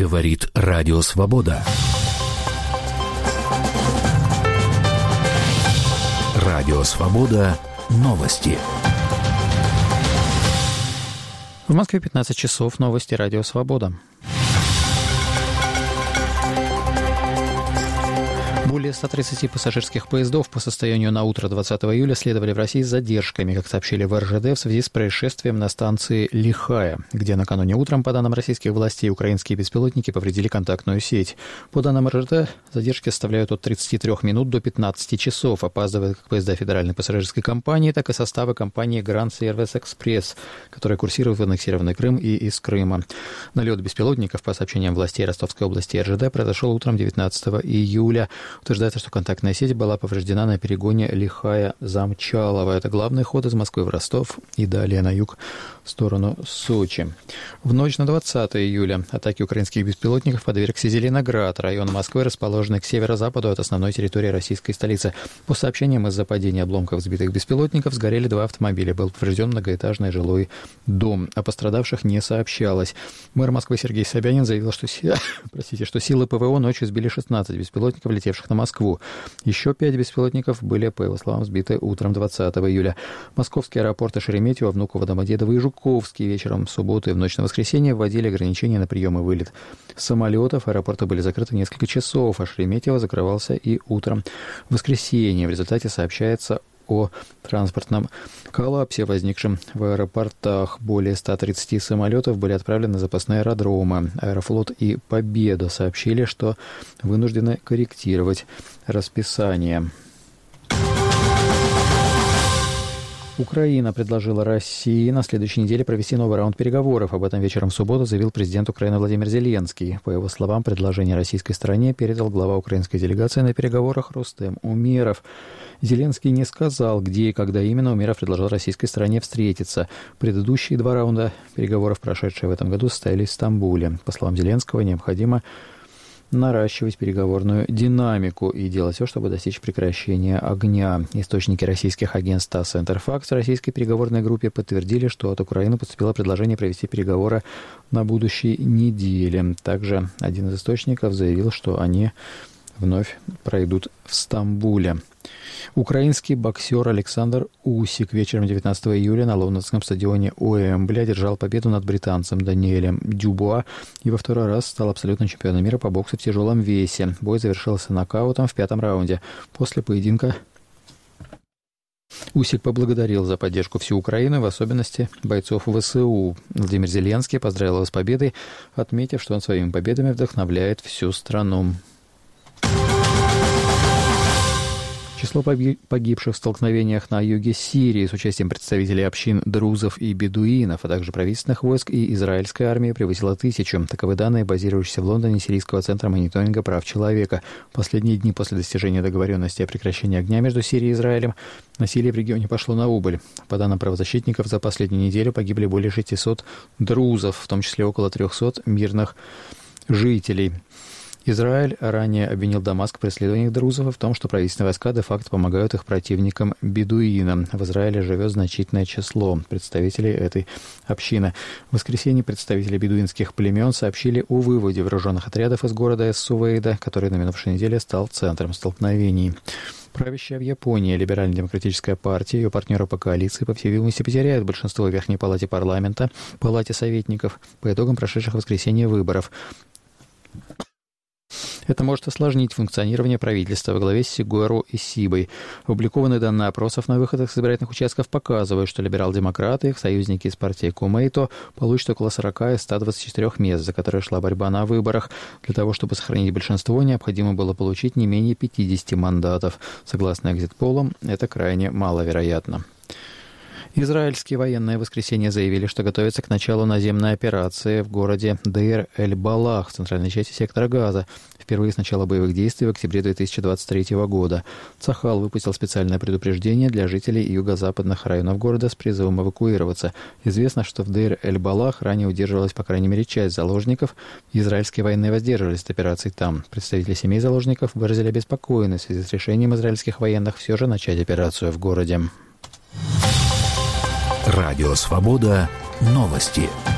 Говорит Радио Свобода. Радио Свобода. Новости. В Москве 15 часов. Новости Радио Свобода. Более 130 пассажирских поездов по состоянию на утро 20 июля следовали в России с задержками, как сообщили в РЖД, в связи с происшествием на станции Лихая, где накануне утром, по данным российских властей, украинские беспилотники повредили контактную сеть. По данным РЖД, задержки составляют от 33 минут до 15 часов. Опаздывают как поезда Федеральной пассажирской компании, так и составы компании Grand Service Express, которая курсирует в аннексированный Крым и из Крыма. Налет беспилотников, по сообщениям властей Ростовской области РЖД, произошел утром 19 июля. Утверждается, что контактная сеть была повреждена на перегоне Лихая-Замчалово. Это главный ход из Москвы в Ростов и далее на юг в сторону Сочи. В ночь на 20 июля атаки украинских беспилотников подвергся Зеленоград, район Москвы, расположенный к северо-западу от основной территории российской столицы. По сообщениям, из-за падения обломков сбитых беспилотников сгорели 2 автомобиля. Был поврежден многоэтажный жилой дом. О пострадавших не сообщалось. Мэр Москвы Сергей Собянин заявил, что силы ПВО ночью сбили 16 беспилотников, летевших на Москву. Еще 5 беспилотников были, по его словам, сбиты утром 20 июля. Московские аэропорты Шереметьево, Внуково, Домодедово и Жуковский вечером в субботу и в ночь на воскресенье вводили ограничения на прием и вылет самолетов. Аэропорты были закрыты несколько часов, а Шереметьево закрывался и утром в воскресенье. В результате сообщается о транспортном коллапсе, возникшем в аэропортах. Более 130 самолетов были отправлены на запасные аэродромы. Аэрофлот и Победа сообщили, что вынуждены корректировать расписание. Украина предложила России на следующей неделе провести новый раунд переговоров. Об этом вечером в субботу заявил президент Украины Владимир Зеленский. По его словам, предложение российской стороне передал глава украинской делегации на переговорах Рустем Умеров. Зеленский не сказал, где и когда именно Умеров предложил российской стороне встретиться. Предыдущие 2 раунда переговоров, прошедшие в этом году, состоялись в Стамбуле. По словам Зеленского, необходимо наращивать переговорную динамику и делать все, чтобы достичь прекращения огня. Источники российских агентств ТАСС и Интерфакс в российской переговорной группе подтвердили, что от Украины поступило предложение провести переговоры на будущей неделе. Также один из источников заявил, что они вновь пройдут в Стамбуле. Украинский боксер Александр Усик вечером 19 июля на лондонском стадионе Уэмбли одержал победу над британцем Даниэлем Дюбуа и во второй раз стал абсолютным чемпионом мира по боксу в тяжелом весе. Бой завершился нокаутом в 5-м раунде. После поединка Усик поблагодарил за поддержку всю Украину, в особенности бойцов ВСУ. Владимир Зеленский поздравил его с победой, отметив, что он своими победами вдохновляет всю страну. Число погибших в столкновениях на юге Сирии с участием представителей общин друзов и бедуинов, а также правительственных войск и израильской армии превысило 1000. Таковы данные, базирующиеся в Лондоне Сирийского центра мониторинга прав человека. В последние дни после достижения договоренности о прекращении огня между Сирией и Израилем насилие в регионе пошло на убыль. По данным правозащитников, за последнюю неделю погибли более 600 друзов, в том числе около 300 мирных жителей. Израиль ранее обвинил Дамаск в преследованиях друзов в том, что правительственные войска де-факто помогают их противникам-бедуинам. В Израиле живет значительное число представителей этой общины. В воскресенье представители бедуинских племен сообщили о выводе вооруженных отрядов из города Эс-Сувейда, который на минувшей неделе стал центром столкновений. Правящая в Японии Либерально-демократическая партия и ее партнеры по коалиции, по всей видимости, потеряют большинство в Верхней палате парламента, палате советников, по итогам прошедших в воскресенье выборов. Это может осложнить функционирование правительства во главе с Сигуэру Исибой. Опубликованные данные опросов на выходах с избирательных участков показывают, что либерал-демократы и их союзники из партии Кумейто получат около 40 из 124 мест, за которые шла борьба на выборах. Для того, чтобы сохранить большинство, необходимо было получить не менее 50 мандатов. Согласно экзит-полам, это крайне маловероятно. Израильские военные в воскресенье заявили, что готовятся к началу наземной операции в городе Дейр-эль-Балах в центральной части сектора Газа. Впервые с начала боевых действий в октябре 2023 года. Цахал выпустил специальное предупреждение для жителей юго-западных районов города с призывом эвакуироваться. Известно, что в Дейр-эль-Балах ранее удерживалась по крайней мере часть заложников. Израильские военные воздерживались от операций там. Представители семей заложников выразили обеспокоенность в связи с решением израильских военных все же начать операцию в городе. Радио Свобода. Новости.